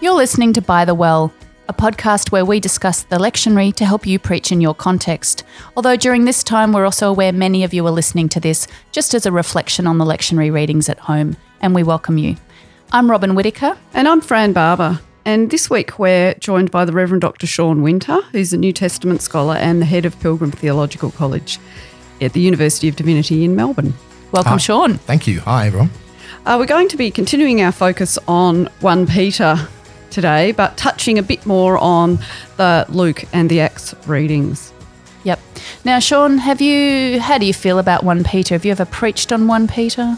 You're listening to By the Well, a podcast where we discuss the lectionary to help you preach in your context. Although during this time, we're also aware many of you are listening to this just as a reflection on the lectionary readings at home, and we welcome you. I'm Robin Whittaker. And I'm Fran Barber. And this week we're joined by the Reverend Dr. Sean Winter, who's a New Testament scholar and the head of Pilgrim Theological College at the University of Divinity in Melbourne. Welcome, Hi. Sean. Thank you. Hi, everyone. We're going to be continuing our focus on 1 Peter today, but touching a bit more on the Luke and the Acts readings. Yep. Now, Sean, how do you feel about 1 Peter? Have you ever preached on 1 Peter?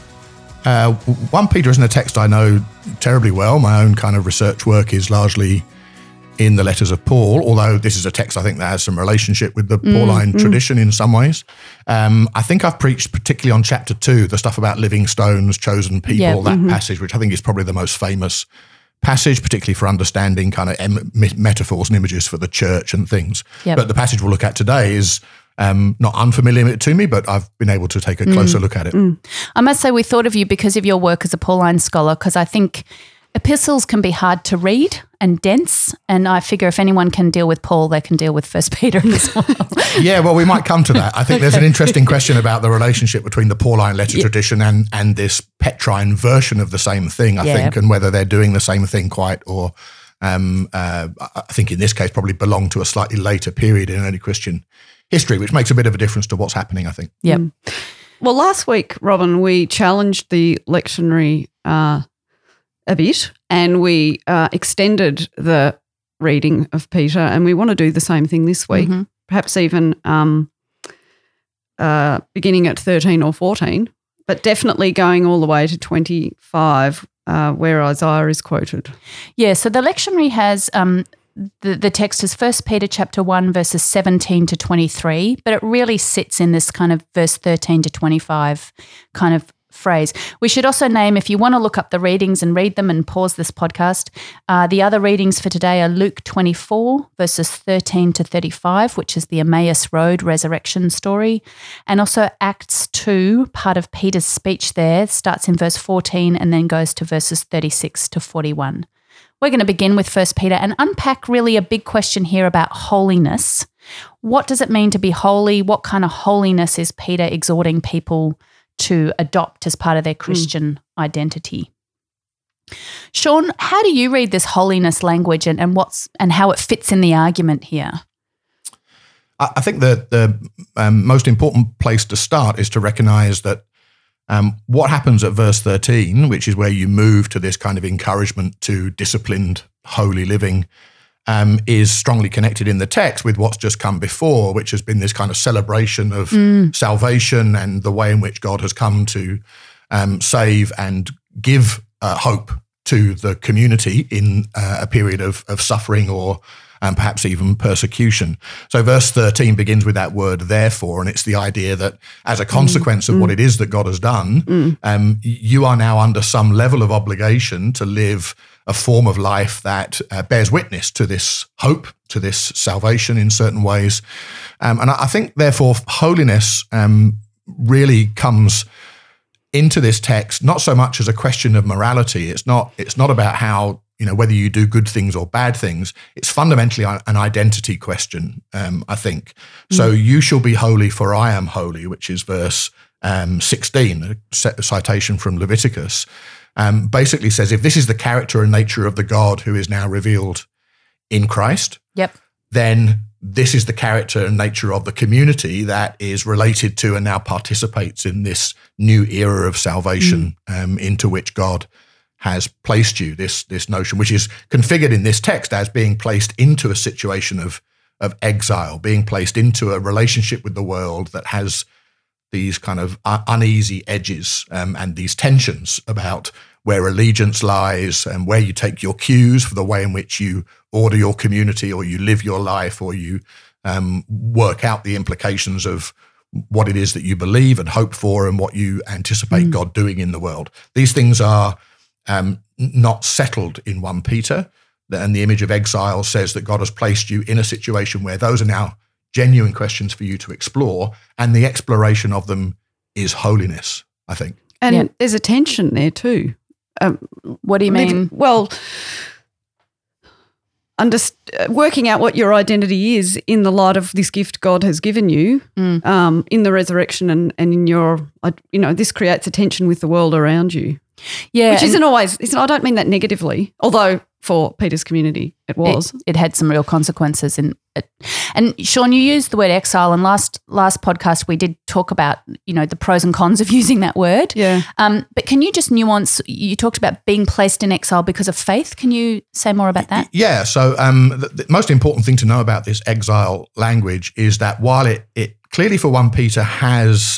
1 Peter isn't a text I know terribly well. My own kind of research work is largely in the letters of Paul, although this is a text I think that has some relationship with the Pauline tradition in some ways. I think I've preached particularly on chapter 2, the stuff about living stones, chosen people, that passage, which I think is probably the most famous passage, particularly for understanding kind of metaphors and images for the church and things. Yep. But the passage we'll look at today is not unfamiliar to me, but I've been able to take a closer look at it. I must say we thought of you because of your work as a Pauline scholar, because I think epistles can be hard to read and dense, and I figure if anyone can deal with Paul, they can deal with 1 Peter as well. Yeah, well, we might come to that. I think there's an interesting question about the relationship between the Pauline letter tradition and this Petrine version of the same thing, I think, and whether they're doing the same thing quite, or I think in this case probably belong to a slightly later period in early Christian history, which makes a bit of a difference to what's happening, I think. Yep. Well, last week, Robin, we challenged the lectionary a bit, and we extended the reading of Peter, and we want to do the same thing this week, perhaps even beginning at 13 or 14, but definitely going all the way to 25, where Isaiah is quoted. Yeah, so the lectionary has the text is 1 Peter chapter 1, verses 17 to 23, but it really sits in this kind of verse 13 to 25 kind of phrase. We should also name, if you want to look up the readings and read them and pause this podcast, the other readings for today are Luke 24, verses 13 to 35, which is the Emmaus Road resurrection story, and also Acts 2, part of Peter's speech there, starts in verse 14 and then goes to verses 36 to 41. We're going to begin with 1 Peter and unpack really a big question here about holiness. What does it mean to be holy? What kind of holiness is Peter exhorting people to adopt as part of their Christian identity? Sean, how do you read this holiness language and how it fits in the argument here? I think that the most important place to start is to recognise that what happens at verse 13, which is where you move to this kind of encouragement to disciplined, holy living, is strongly connected in the text with what's just come before, which has been this kind of celebration of salvation and the way in which God has come to save and give hope to the community in a period of suffering or perhaps even persecution. So verse 13 begins with that word therefore, and it's the idea that as a consequence of what it is that God has done, you are now under some level of obligation to live a form of life that bears witness to this hope, to this salvation in certain ways. And I think, therefore, holiness really comes into this text not so much as a question of morality. It's not about how, whether you do good things or bad things. It's fundamentally an identity question, I think. So you shall be holy for I am holy, which is verse 16, a citation from Leviticus. Basically says, if this is the character and nature of the God who is now revealed in Christ, then this is the character and nature of the community that is related to and now participates in this new era of salvation into which God has placed you, this notion, which is configured in this text as being placed into a situation of exile, being placed into a relationship with the world that has these kind of uneasy edges and these tensions about where allegiance lies and where you take your cues for the way in which you order your community or you live your life or you work out the implications of what it is that you believe and hope for and what you anticipate God doing in the world. These things are not settled in 1 Peter, and the image of exile says that God has placed you in a situation where those are now genuine questions for you to explore, and the exploration of them is holiness, I think. And there's a tension there too. What do you mean? Well, working out what your identity is in the light of this gift God has given you in the resurrection and in your, this creates a tension with the world around you. Yeah. Which isn't always, I don't mean that negatively, although for Peter's community it was. It had some real consequences. And Sean, you used the word exile, and last podcast we did talk about, the pros and cons of using that word. Yeah. But can you just nuance, you talked about being placed in exile because of faith. Can you say more about that? Yeah. So the most important thing to know about this exile language is that while it clearly for 1 Peter has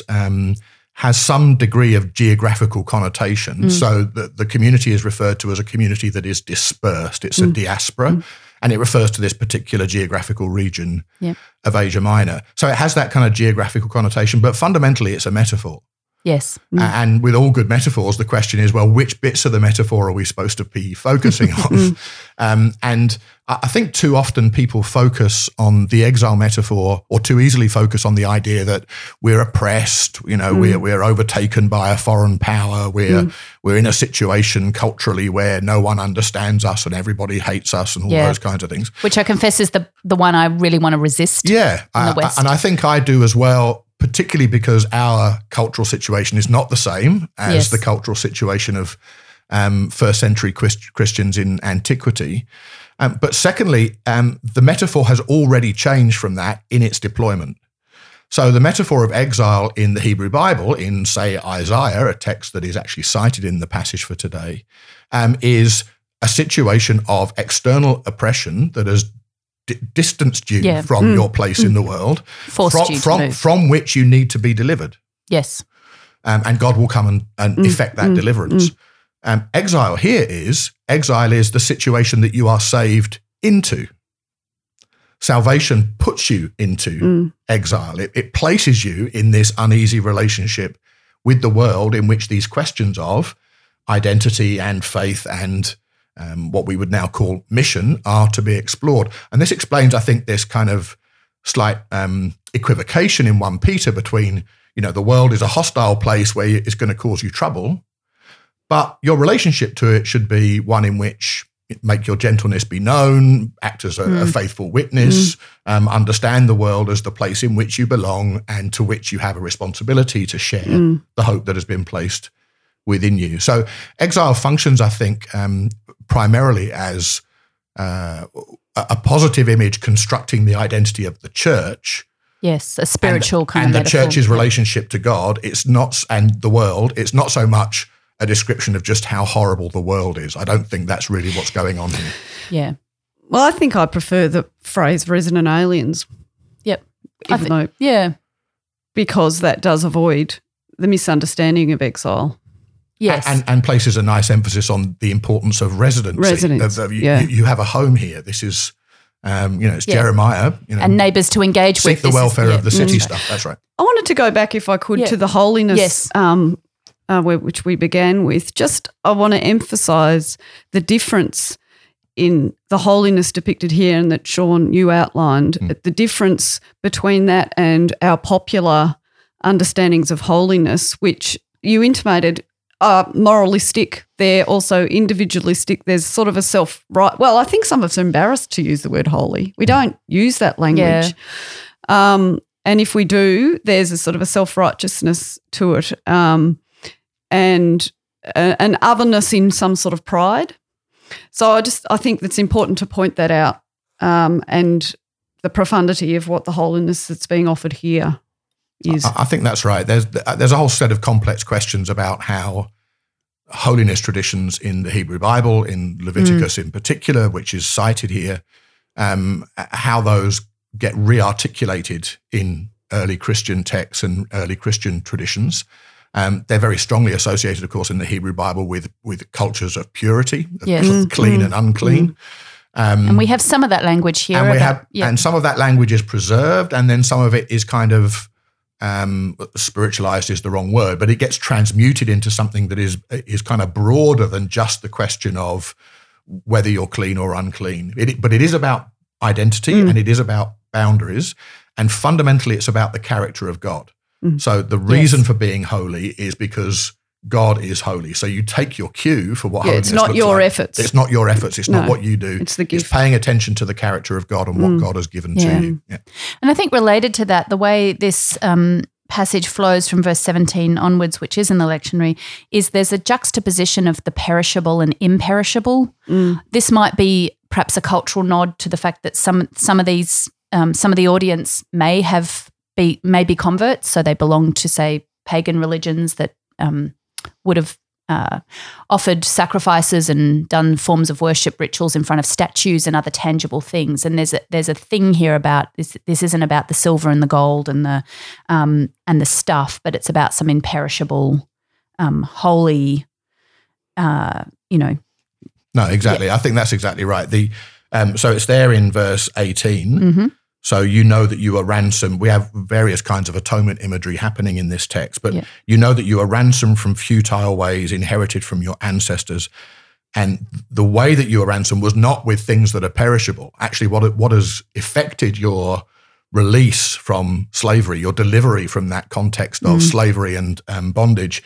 some degree of geographical connotation. So the community is referred to as a community that is dispersed. It's a diaspora, and it refers to this particular geographical region of Asia Minor. So it has that kind of geographical connotation, but fundamentally it's a metaphor. Yes. And with all good metaphors, the question is, well, which bits of the metaphor are we supposed to be focusing on? And I think too often people focus on the exile metaphor, or too easily focus on the idea that we're oppressed, we're overtaken by a foreign power, we're in a situation culturally where no one understands us and everybody hates us and all those kinds of things. Which I confess is the one I really want to resist. Yeah. In the West. And I think I do as well, particularly because our cultural situation is not the same as the cultural situation of first century Christians in antiquity. But secondly, the metaphor has already changed from that in its deployment. So the metaphor of exile in the Hebrew Bible, in, say, Isaiah, a text that is actually cited in the passage for today, is a situation of external oppression that has distanced you from your place in the world, from which you need to be delivered. Yes. And God will come and effect that deliverance. Exile is the situation that you are saved into. Salvation puts you into exile. It places you in this uneasy relationship with the world in which these questions of identity and faith and what we would now call mission are to be explored. And this explains, I think, this kind of slight equivocation in 1 Peter between, the world is a hostile place where it's going to cause you trouble, but your relationship to it should be one in which make your gentleness be known, act as a faithful witness, understand the world as the place in which you belong and to which you have a responsibility to share the hope that has been placed within you. So exile functions, I think, primarily as a positive image constructing the identity of the church. Yes, a spiritual kind of metaphor. And the church's relationship to God, and the world, it's not so much a description of just how horrible the world is. I don't think that's really what's going on here. Yeah. Well, I think I prefer the phrase resident aliens. Yep. Because that does avoid the misunderstanding of exile. Yes. And places a nice emphasis on the importance of residency. You have a home here. This is, it's Jeremiah. And neighbours to engage with. Seek the welfare of the city stuff. That's right. I wanted to go back, if I could, to the holiness, which we began with. I want to emphasise the difference in the holiness depicted here and that, Sean, you outlined, the difference between that and our popular understandings of holiness, which you intimated are moralistic. They're also individualistic. There's sort of a self-right. Well, I think some of us are embarrassed to use the word holy. We don't use that language. Yeah. And if we do, there's a sort of a self-righteousness to it and an otherness in some sort of pride. So I think it's important to point that out and the profundity of what the holiness that's being offered here is. I think that's right. There's a whole set of complex questions about how holiness traditions in the Hebrew Bible, in Leviticus in particular, which is cited here, how those get re-articulated in early Christian texts and early Christian traditions. They're very strongly associated, of course, in the Hebrew Bible with cultures of purity, of clean and unclean. And we have some of that language here. And some of that language is preserved, and then some of it is kind of spiritualized is the wrong word, but it gets transmuted into something that is kind of broader than just the question of whether you're clean or unclean. But it is about identity and it is about boundaries, and fundamentally it's about the character of God. So the reason for being holy is because God is holy. So you take your cue for what holiness it's not looks your like. efforts. It's not your efforts. It's not what you do. It's the gift. It's paying attention to the character of God and what God has given to you. Yeah. And I think related to that, the way this passage flows from verse 17 onwards, which is in the lectionary, is there's a juxtaposition of the perishable and imperishable. This might be perhaps a cultural nod to the fact that some of these some of the audience may be converts, so they belong to, say, pagan religions that would have offered sacrifices and done forms of worship rituals in front of statues and other tangible things. And there's a thing here about this. This isn't about the silver and the gold and the stuff, but it's about some imperishable, holy, No, exactly. I think that's exactly right. So it's there in verse 18. So you know that you are ransomed. We have various kinds of atonement imagery happening in this text, but you know that you are ransomed from futile ways inherited from your ancestors. And the way that you are ransomed was not with things that are perishable. Actually, what has effected your release from slavery, your delivery from that context of slavery and bondage,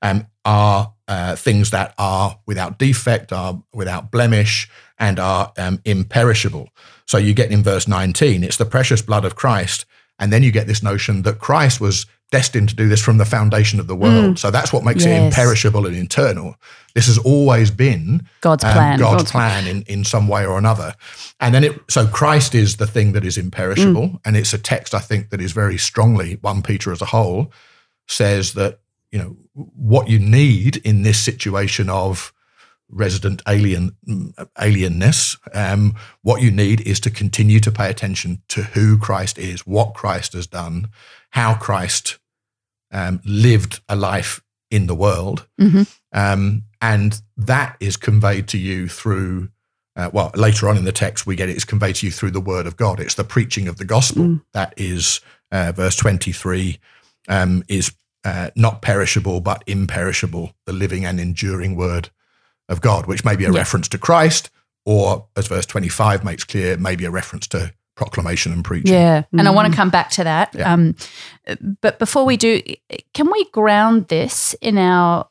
are things that are without defect, are without blemish, and are imperishable. So you get in verse 19, it's the precious blood of Christ, and then you get this notion that Christ was destined to do this from the foundation of the world. So that's what makes it imperishable and eternal. This has always been God's plan. God's plan in some way or another. And then so Christ is the thing that is imperishable, and it's a text I think that is very strongly, 1 Peter as a whole, says that, you know, what you need in this situation of resident alienness, what you need is to continue to pay attention to who Christ is, what Christ has done, how Christ lived a life in the world. And that is conveyed to you through, later on in the text we get it's conveyed to you through the word of God. It's the preaching of the gospel. That is, verse 23, is not perishable but imperishable, the living and enduring word of God, which may be a reference to Christ, or, as verse 25 makes clear, maybe a reference to proclamation and preaching. Yeah, and I want to come back to that. Yeah. But before we do, can we ground this in our,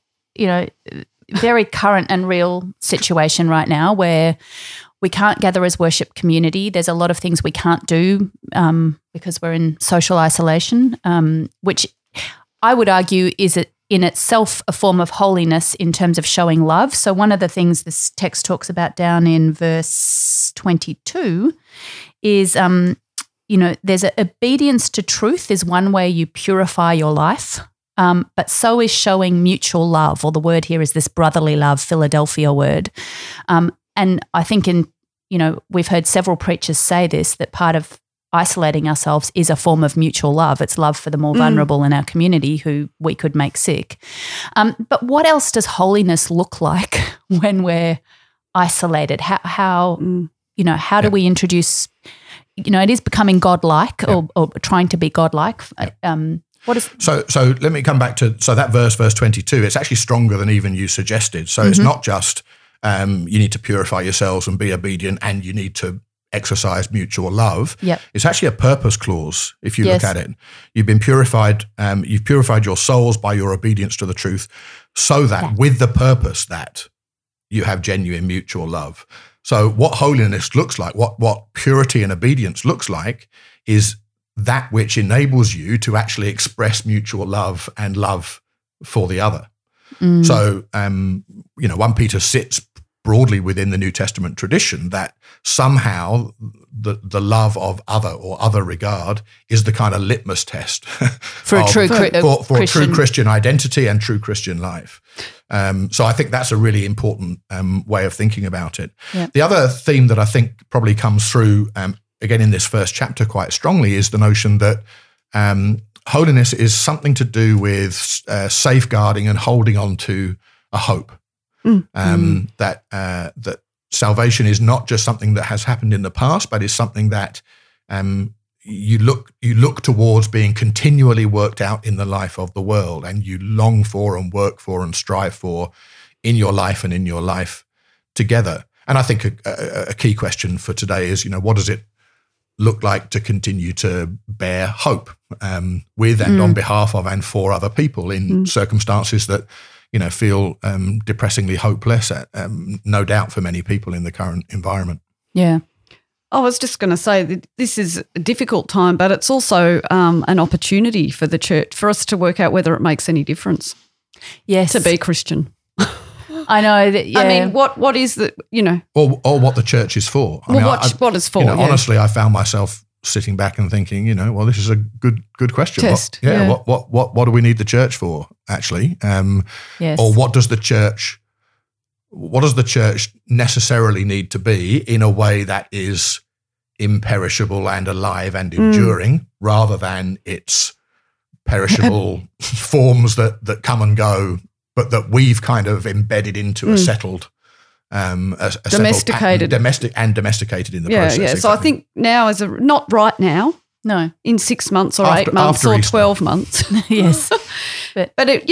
very current and real situation right now where we can't gather as worship community? There's a lot of things we can't do because we're in social isolation, which I would argue is in itself a form of holiness in terms of showing love. So one of the things this text talks about down in verse 22 is, there's obedience to truth is one way you purify your life, but so is showing mutual love, or the word here is this brotherly love, Philadelphia word. And I think we've heard several preachers say this, that part of isolating ourselves is a form of mutual love. It's love for the more vulnerable in our community who we could make sick. But what else does holiness look like when we're isolated? How do we introduce, it is becoming godlike or trying to be godlike. What is So let me come back to, that verse 22, it's actually stronger than even you suggested. So it's not just you need to purify yourselves and be obedient and you need to exercise mutual love. Yep. It's actually a purpose clause if you look at it. You've been purified, you've purified your souls by your obedience to the truth, so that with the purpose that you have genuine mutual love. So what holiness looks like, what purity and obedience looks like, is that which enables you to actually express mutual love and love for the other. So, 1 Peter sits broadly within the New Testament tradition that somehow the love of other or other regard is the kind of litmus test for a true true Christian identity and true Christian life. So I think that's a really important way of thinking about it. Yeah. The other theme that I think probably comes through again in this first chapter quite strongly is the notion that holiness is something to do with safeguarding and holding on to a hope. That salvation is not just something that has happened in the past, but is something that you look towards being continually worked out in the life of the world, and you long for and work for and strive for in your life and in your life together. And I think a key question for today is, what does it look like to continue to bear hope with and on behalf of and for other people in circumstances that feel depressingly hopeless, no doubt for many people in the current environment. Yeah. I was just going to say that this is a difficult time, but it's also an opportunity for the church, for us to work out whether it makes any difference Yes. to be Christian. I know that. Yeah. I mean, what is the, Or what the church is for. I mean, what it's for. Honestly, I found myself sitting back and thinking, well, this is a good question. Test. What do we need the church for, actually? Yes. Or what does the church necessarily need to be in a way that is imperishable and alive and enduring, rather than its perishable forms that come and go, but that we've kind of embedded into a settled, domesticated, domesticated in the process. Yeah. Exactly. So I think now not right now. No. In 6 months or 8 months or Easter. 12 months. Yes. But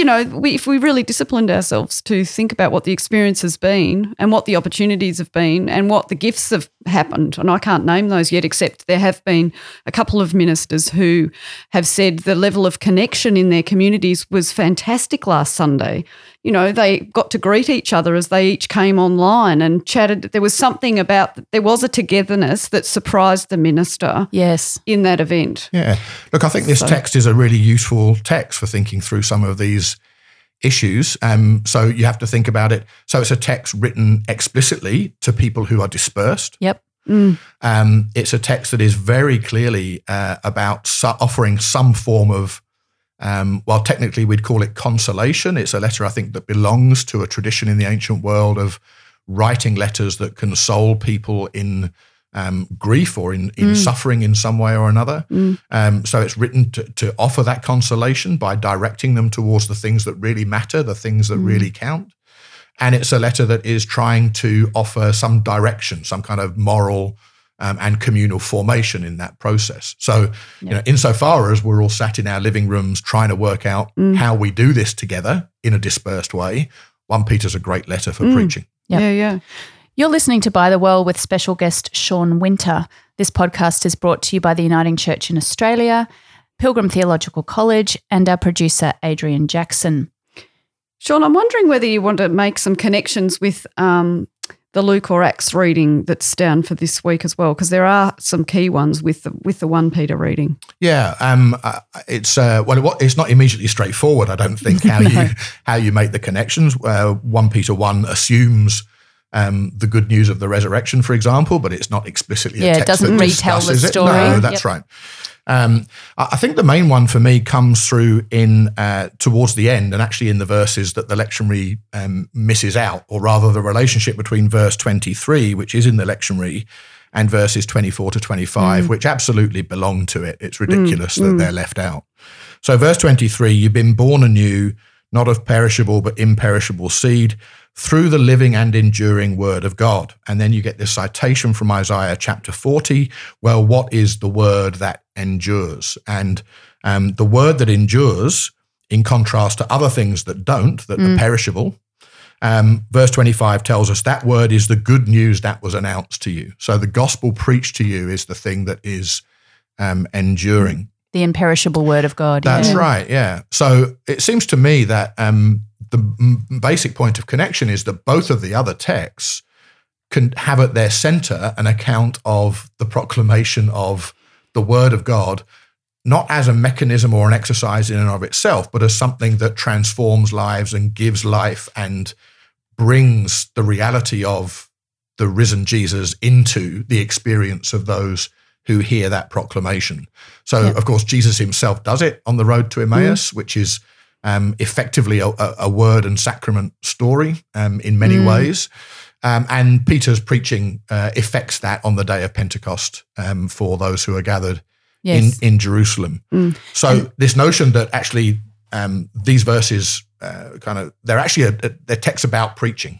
if we really disciplined ourselves to think about what the experience has been and what the opportunities have been and what the gifts have happened, and I can't name those yet, except there have been a couple of ministers who have said the level of connection in their communities was fantastic last Sunday. They got to greet each other as they each came online and chatted. There was something there was a togetherness that surprised the minister. Yes. In that event. Yeah. Look, I think this text is a really useful text for thinking through some of these issues. So you have to think about it. So it's a text written explicitly to people who are dispersed. Yep. It's a text that is very clearly about offering some form of, technically we'd call it consolation. It's a letter, I think, that belongs to a tradition in the ancient world of writing letters that console people in grief or in suffering in some way or another. So it's written to offer that consolation by directing them towards the things that really matter, the things that really count. And it's a letter that is trying to offer some direction, some kind of moral and communal formation in that process. So, insofar as we're all sat in our living rooms trying to work out how we do this together in a dispersed way, 1 Peter's a great letter for preaching. Yep. Yeah. You're listening to By the Well with special guest Sean Winter. This podcast is brought to you by the Uniting Church in Australia, Pilgrim Theological College, and our producer, Adrian Jackson. Sean, I'm wondering whether you want to make some connections with the Luke or Acts reading that's down for this week as well, because there are some key ones with the 1 Peter reading. Yeah, it's not immediately straightforward. I don't think how you make the connections. 1 Peter 1 assumes the good news of the resurrection, for example, but it's not explicitly a text it doesn't that retell the discusses story. No, that's right. I think the main one for me comes through in towards the end, and actually in the verses that the lectionary misses out, or rather the relationship between verse 23, which is in the lectionary, and verses 24 to 25, which absolutely belong to it. It's ridiculous that they're left out. So verse 23, you've been born anew, not of perishable but imperishable seed, through the living and enduring word of God. And then you get this citation from Isaiah chapter 40. Well, what is the word that endures? And the word that endures, in contrast to other things that don't, that are perishable, verse 25 tells us that word is the good news that was announced to you. So the gospel preached to you is the thing that is enduring. The imperishable word of God. That's right, yeah. So it seems to me that the basic point of connection is that both of the other texts can have at their center an account of the proclamation of the word of God, not as a mechanism or an exercise in and of itself, but as something that transforms lives and gives life and brings the reality of the risen Jesus into the experience of those who hear that proclamation. So, of course, Jesus himself does it on the road to Emmaus, which is effectively a word and sacrament story in many ways. And Peter's preaching effects that on the day of Pentecost for those who are gathered in Jerusalem. So this notion that actually these verses they're actually they're texts about preaching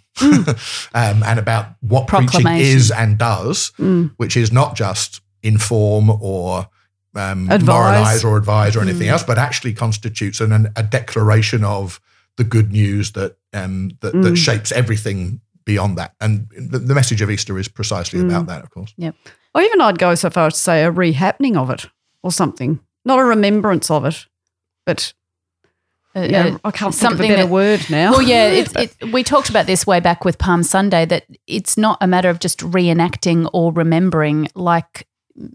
and about what preaching is and does, which is not just inform or moralize or advise or anything else, but actually constitutes a declaration of the good news that that shapes everything beyond that. And the message of Easter is precisely about that, of course. Yep. Or even I'd go so far as to say a rehappening of it or something, not a remembrance of it, but I can't think of a better word now. Well, yeah, we talked about this way back with Palm Sunday, that it's not a matter of just reenacting or remembering, like,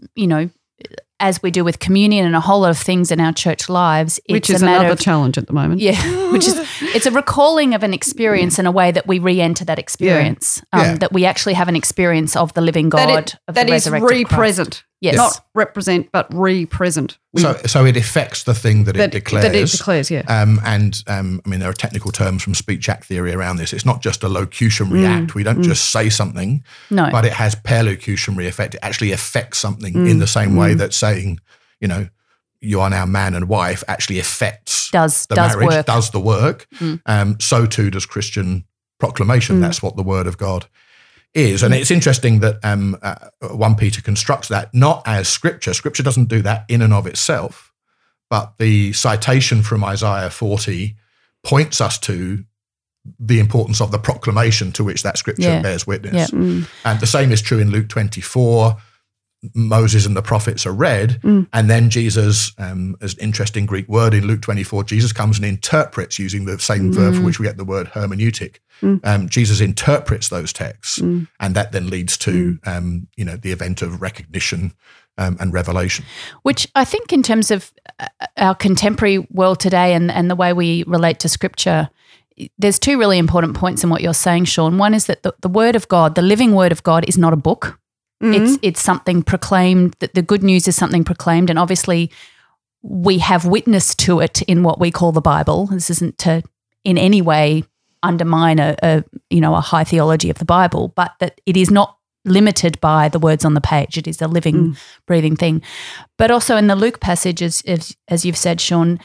as we do with communion and a whole lot of things in our church lives. Which is another challenge at the moment. Yeah, it's a recalling of an experience in a way that we re-enter that experience, that we actually have an experience of the living God, of the resurrected Christ. Re-present. Yes. Not represent, but re-present. So it affects the thing that it declares. That it declares, yeah. There are technical terms from speech act theory around this. It's not just a locutionary act. We don't just say something, but it has perlocutionary effect. It actually affects something in the same way that saying, you are now man and wife actually affects the marriage, does the work. So too does Christian proclamation. That's what the word of God is. And it's interesting that 1 Peter constructs that not as Scripture. Scripture doesn't do that in and of itself, but the citation from Isaiah 40 points us to the importance of the proclamation to which that Scripture bears witness. And the same is true in Luke 24. Moses and the prophets are read, and then Jesus, as an interesting Greek word in Luke 24, Jesus comes and interprets, using the same verb for which we get the word hermeneutic. Jesus interprets those texts, and that then leads to the event of recognition and revelation. Which I think, in terms of our contemporary world today and the way we relate to Scripture, there's two really important points in what you're saying, Sean. One is that the Word of God, the living Word of God, is not a book. It's something proclaimed, that the good news is something proclaimed, and obviously we have witness to it in what we call the Bible. This isn't to in any way undermine a high theology of the Bible, but that it is not limited by the words on the page. It is a living, breathing thing. But also in the Luke passage, as you've said, Sean,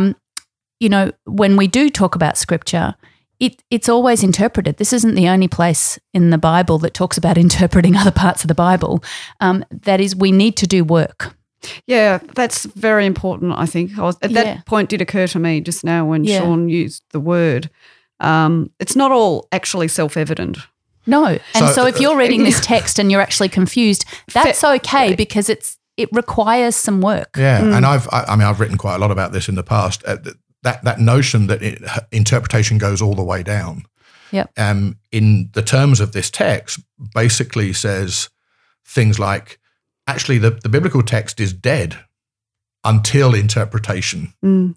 when we do talk about Scripture, it's always interpreted. This isn't the only place in the Bible that talks about interpreting other parts of the Bible. That is, we need to do work. Yeah, that's very important, I think. That point did occur to me just now when Sean used the word. It's not all actually self-evident. No. And so if you're reading this text and you're actually confused, that's okay, because it requires some work. Yeah, and I've written quite a lot about this in the past. That notion that interpretation goes all the way down. Yep. In the terms of this text, basically says things like, actually, the biblical text is dead until interpretation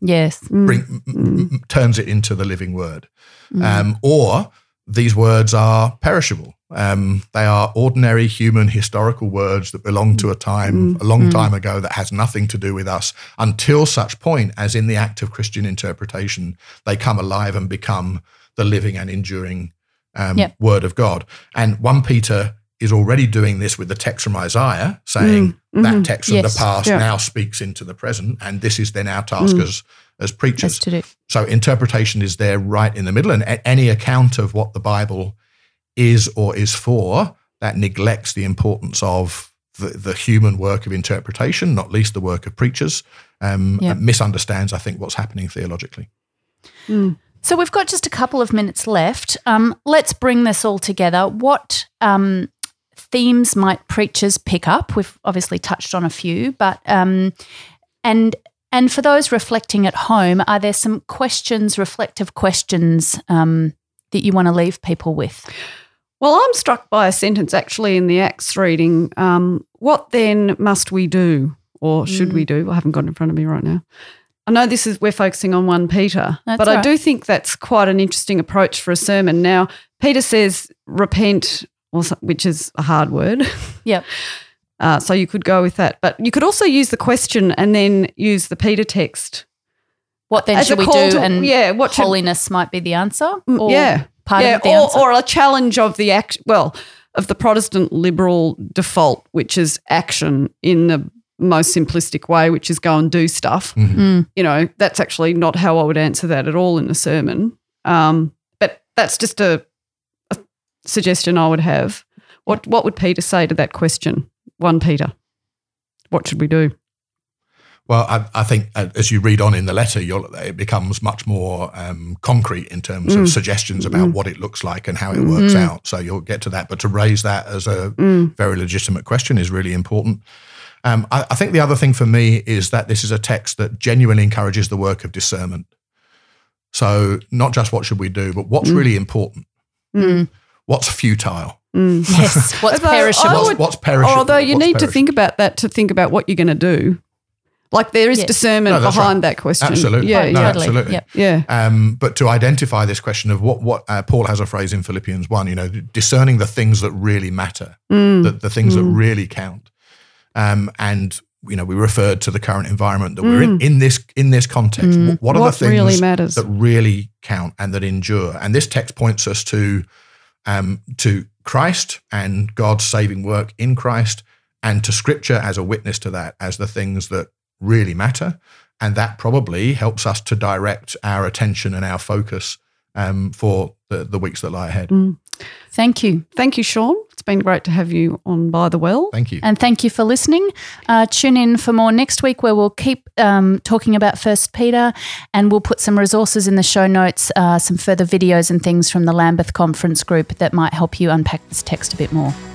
turns it into the living word. Or these words are perishable. They are ordinary human historical words that belong to a time, a long time ago, that has nothing to do with us, until such point as in the act of Christian interpretation, they come alive and become the living and enduring word of God. And 1 Peter is already doing this with the text from Isaiah, saying that text from the past now speaks into the present, and this is then our task as preachers. To do. So interpretation is there right in the middle, and any account of what the Bible is or is for that neglects the importance of the human work of interpretation, not least the work of preachers, misunderstands, I think, what's happening theologically. So we've got just a couple of minutes left. Let's bring this all together. What themes might preachers pick up? We've obviously touched on a few, but and for those reflecting at home, are there some reflective questions that you want to leave people with? Well, I'm struck by a sentence actually in the Acts reading. What then must we do, or should we do? I haven't got it in front of me right now. I know we're focusing on 1 Peter, but I do think that's quite an interesting approach for a sermon. Now, Peter says repent, which is a hard word. Yep. So you could go with that. But you could also use the question and then use the Peter text. What then should we do? And holiness might be the answer? Or part of the answer? Or a challenge of the of the Protestant liberal default, which is action in the most simplistic way, which is go and do stuff. That's actually not how I would answer that at all in the sermon. But that's just a suggestion I would have. What would Peter say to that question? 1 Peter, what should we do? Well, I think as you read on in the letter, it becomes much more concrete in terms of suggestions about what it looks like and how it works out. So you'll get to that. But to raise that as a very legitimate question is really important. I think the other thing for me is that this is a text that genuinely encourages the work of discernment. So not just what should we do, but what's really important. What's futile. Yes. What's Although perishable? What's perishable? Although you What's need to perishable? think about that to think about what you're going to do. Like there is Yes. discernment No, that's behind right. that question. Absolutely. Yeah, No, yeah. Totally. absolutely. Yep. Yeah. But to identify this question of what Paul has a phrase in Philippians 1, discerning the things that really matter, the things that really count. And, we referred to the current environment that we're in this context. What are the What things really matters? that really count and that endure? And this text points us to Christ and God's saving work in Christ, and to Scripture as a witness to that, as the things that really matter. And that probably helps us to direct our attention and our focus for the weeks that lie ahead. Thank you. Thank you, Sean. It's been great to have you on By the Well. Thank you. And thank you for listening. Tune in for more next week, where we'll keep talking about 1 Peter, and we'll put some resources in the show notes, some further videos and things from the Lambeth Conference Group that might help you unpack this text a bit more.